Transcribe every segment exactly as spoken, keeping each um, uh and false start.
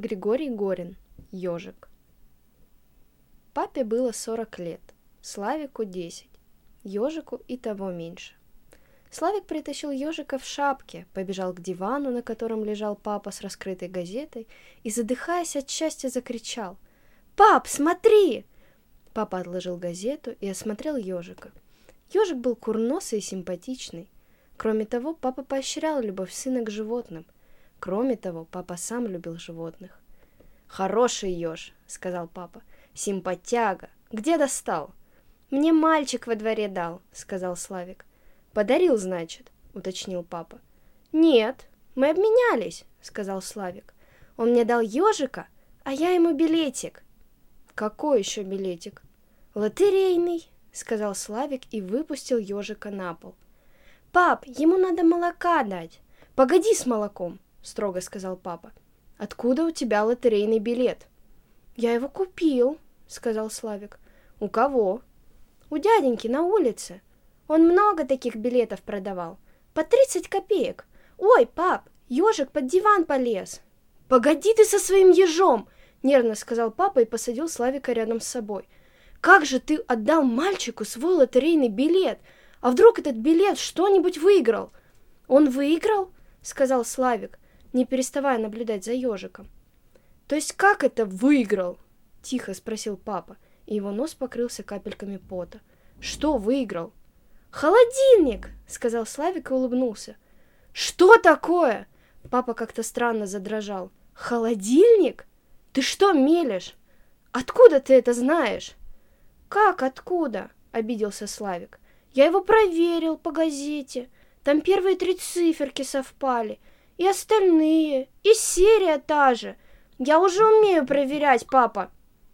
Григорий Горин. Ёжик. Папе было сорок лет, Славику десять, Ёжику и того меньше. Славик притащил Ёжика в шапке, побежал к дивану, на котором лежал папа с раскрытой газетой, и, задыхаясь от счастья, закричал: «Пап, смотри!» Папа отложил газету и осмотрел Ёжика. Ёжик был курносый и симпатичный. Кроме того, папа поощрял любовь сына к животным. Кроме того, папа сам любил животных. «Хороший еж», — сказал папа. «Симпатяга. Где достал?» «Мне мальчик во дворе дал», — сказал Славик. «Подарил, значит», — уточнил папа. «Нет, мы обменялись», — сказал Славик. «Он мне дал ежика, а я ему билетик». «Какой еще билетик?» «Лотерейный», — сказал Славик и выпустил ежика на пол. «Пап, ему надо молока дать». «Погоди с молоком», — строго сказал папа. «Откуда у тебя лотерейный билет?» «Я его купил», — сказал Славик. «У кого?» «У дяденьки на улице. Он много таких билетов продавал. По тридцать копеек. Ой, пап, ежик под диван полез». «Погоди ты со своим ежом!» — нервно сказал папа и посадил Славика рядом с собой. «Как же ты отдал мальчику свой лотерейный билет? А вдруг этот билет что-нибудь выиграл?» «Он выиграл?» — сказал Славик, не переставая наблюдать за ежиком. «То есть как это выиграл?» — тихо спросил папа, и его нос покрылся капельками пота. «Что выиграл?» «Холодильник!» — сказал Славик и улыбнулся. «Что такое?» — папа как-то странно задрожал. «Холодильник? Ты что мелешь? Откуда ты это знаешь?» «Как откуда?» — обиделся Славик. «Я его проверил по газете. Там первые три циферки совпали. И остальные, и серия та же. Я уже умею проверять, папа».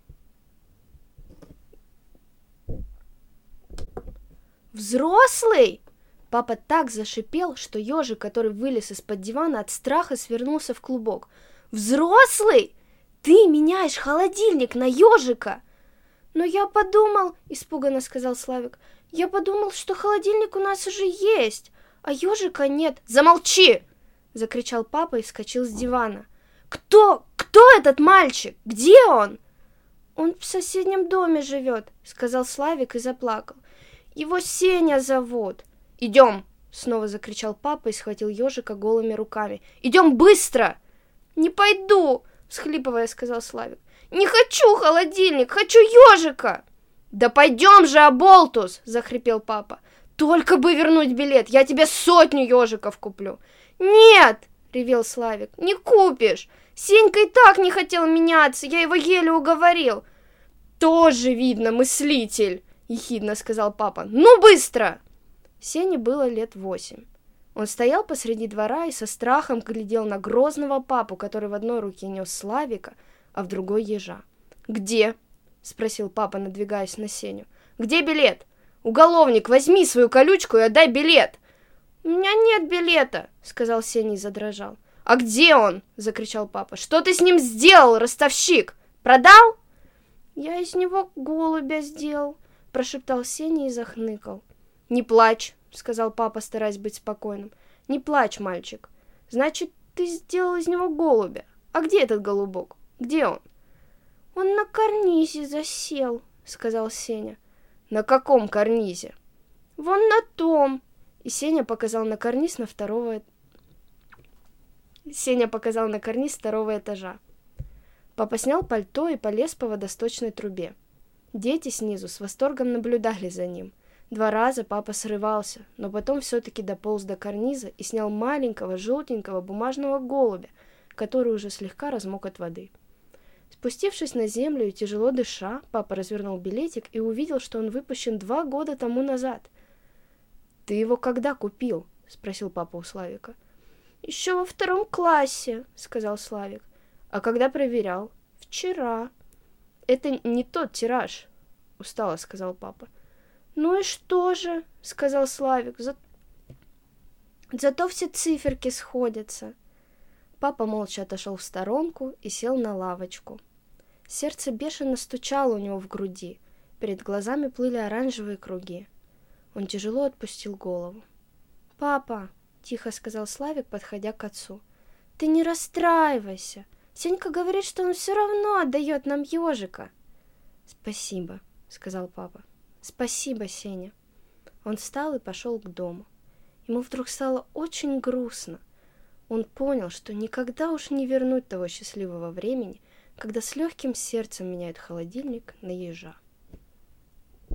«Взрослый?» Папа так зашипел, что ежик, который вылез из-под дивана, от страха свернулся в клубок. «Взрослый? Ты меняешь холодильник на ежика?» «Но я подумал», — испуганно сказал Славик, «я подумал, что холодильник у нас уже есть, а ежика нет». «Замолчи!» — закричал папа и вскочил с дивана. «Кто? Кто этот мальчик? Где он?» «Он в соседнем доме живет», — сказал Славик и заплакал. «Его Сеня зовут». «Идем!» — снова закричал папа и схватил ежика голыми руками. «Идем быстро!» «Не пойду!» — всхлипывая, сказал Славик. «Не хочу холодильник, хочу ежика!» «Да пойдем же, оболтус!» — захрипел папа. «Только бы вернуть билет, я тебе сотню ежиков куплю!» «Нет!» — ревел Славик. «Не купишь! Сенька и так не хотел меняться, я его еле уговорил!» «Тоже, видно, мыслитель!» — ехидно сказал папа. «Ну, быстро!» Сене было лет восемь. Он стоял посреди двора и со страхом глядел на грозного папу, который в одной руке нес Славика, а в другой ежа. «Где?» — спросил папа, надвигаясь на Сеню. «Где билет? Уголовник, возьми свою колючку и отдай билет!» «У меня нет билета!» — сказал Сеня и задрожал. «А где он?» — закричал папа. «Что ты с ним сделал, ростовщик? Продал?» «Я из него голубя сделал», — прошептал Сеня и захныкал. «Не плачь», — сказал папа, стараясь быть спокойным. «Не плачь, мальчик. Значит, ты сделал из него голубя. А где этот голубок? Где он?» «Он на карнизе засел», — сказал Сеня. «На каком карнизе?» «Вон на том». И Сеня показал на карниз на второго... Сеня показал на карниз второго этажа. Папа снял пальто и полез по водосточной трубе. Дети снизу с восторгом наблюдали за ним. Два раза папа срывался, но потом все-таки дополз до карниза и снял маленького желтенького бумажного голубя, который уже слегка размок от воды. Спустившись на землю и тяжело дыша, папа развернул билетик и увидел, что он выпущен два года тому назад. «Ты его когда купил?» — спросил папа у Славика. «Еще во втором классе», — сказал Славик. «А когда проверял?» «Вчера». «Это не тот тираж», — устало сказал папа. «Ну и что же?» — сказал Славик. За... «Зато все циферки сходятся». Папа молча отошел в сторонку и сел на лавочку. Сердце бешено стучало у него в груди. Перед глазами плыли оранжевые круги. Он тяжело отпустил голову. «Папа!» — тихо сказал Славик, подходя к отцу. «Ты не расстраивайся. Сенька говорит, что он все равно отдает нам ежика. Спасибо, сказал папа. Спасибо, Сеня. Он встал и пошел к дому. Ему вдруг стало очень грустно. Он понял, что никогда уж не вернуть того счастливого времени, когда с легким сердцем меняют холодильник на ежа.